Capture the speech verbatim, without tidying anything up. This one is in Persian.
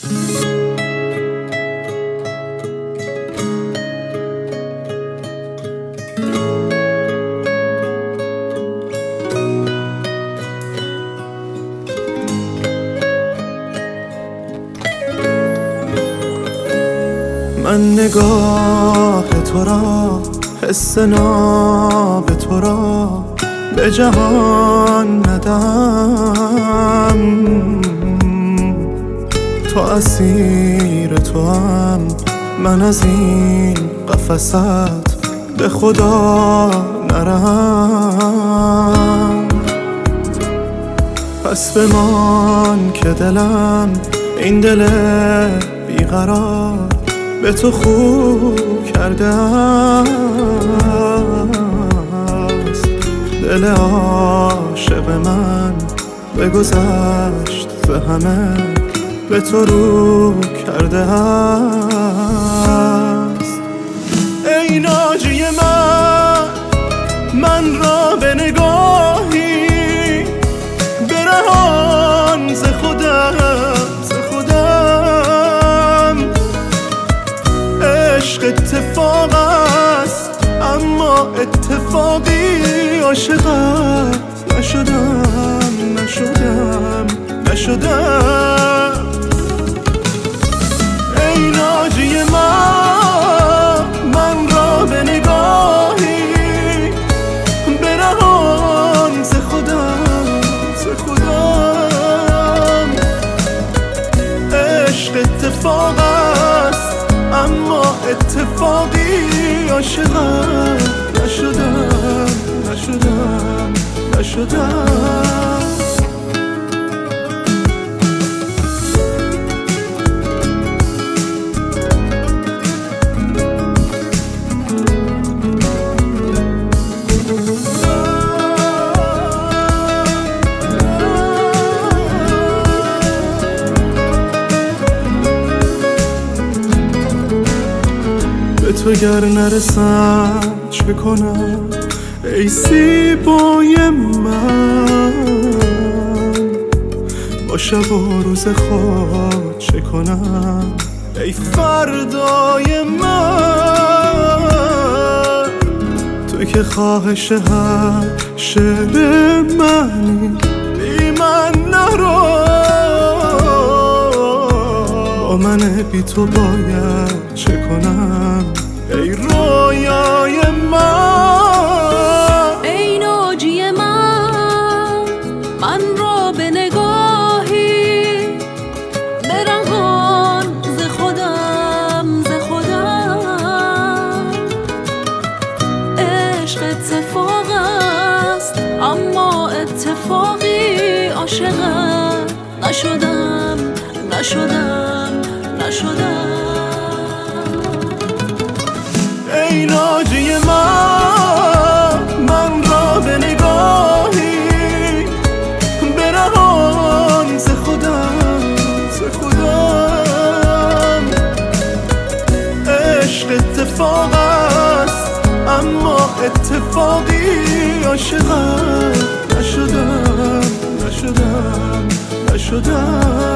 من نگاه تو را، حس ناب تو را به جهان ندم. تو اسیر تو هم، من از این قفست به خدا نرم. پس بمان که دلم، این دل بیقرار به تو خوب کرده است. دل عاشق من بگذشت ز همه، به تو رو کرده است. ای ناجی من، من را به نگاهی برهان ز خودم، ز خودم. عشق اتفاق است اما اتفاقی عاشقت نشدم، نشدم، نشدم. ای ناجی من، من را به نگاهی برهان ز خودم، ز خودم. عشق اتفاق است اما اتفاقی عاشقت نشدم، نشدم، نشدم. به تو گر نرسم چه کنم ای زیبای من؟ با شب و روز خود چه کنم ای فردای من؟ تو که خواهش هر شعر منی، بی من نرو. با من بی تو باید چه کنم ای رویای من؟ ای ناجی من، من را به نگاهی برهان ز خودم، ز خودم. عشق اتفاق است اما اتفاقی عاشقت نشدم، نشدم، نشدم. ای ناجی من، من را به نگاهی برهان ز خودم، ز خودم. عشق اتفاق است اما اتفاقی عاشقت نشدم، نشدم، نشدم.